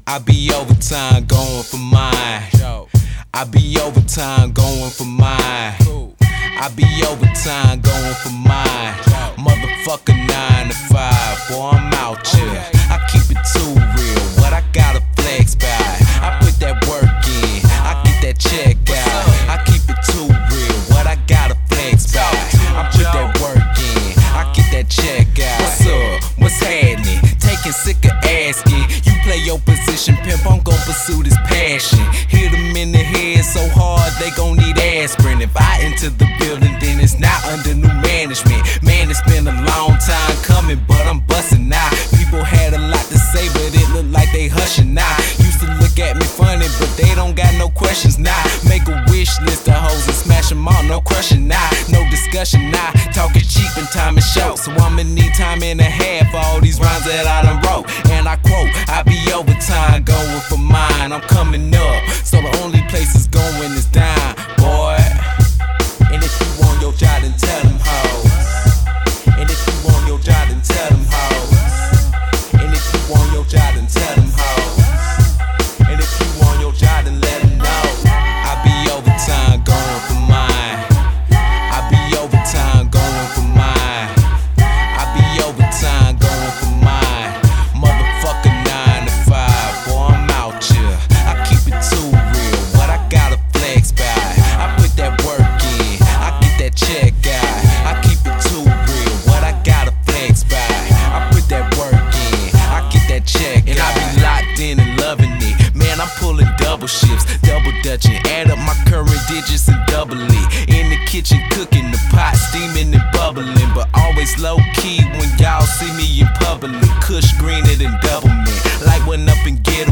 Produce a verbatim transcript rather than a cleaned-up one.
I be overtime going for mine. I be overtime going for mine. I be overtime going for mine. Motherfucker nine to five, boy I'm out here. I keep it too real, what I gotta flex by. I put that work in, I get that check out. I keep it too real, what I gotta flex by. I put that work in, I get that check out. What's up? What's happening? Taking sick of asking. You play your position, pimp, I'm gon' pursue this passion. Hit them in the head so hard they gon' need aspirin. If I enter the building, then it's not under new management. Man, it's been a long time coming, but I'm busting now. People had a lot to say, but it look like they hushing now. Used to look at me funny, but they don't got no questions now. Make a wish list of hoes and smash them all, no crushing now. No discussion now, talking cheap and time is short. So I'ma need time and a half for all these rhymes that I done wrote. And I quote, I be overtime going for mine. I'm coming up, so the only place it's going is down, boy. And if you want your job, then tell them hoes. And if you want your job, then tell them hoes. And if you want your job, then tell them hoes. And if you want your job, then let them know. I be overtime going for mine. I be overtime going for mine. I be overtime going for mine. Motherfucker nine to five, boy I'm out here. I keep it too real, what I gotta flex by. I put that work in, I get that check out. I keep it too real, what I gotta flex by. I put that work in, I get that check out. And I be locked in and loving it. Man, I'm pulling double shifts, double dutching. Add up my current digits and double it. In the kitchen cooking, the pot steaming and bubbling. But always low key when y'all see me in public. Kush greener than double mint. Like went up and get 'em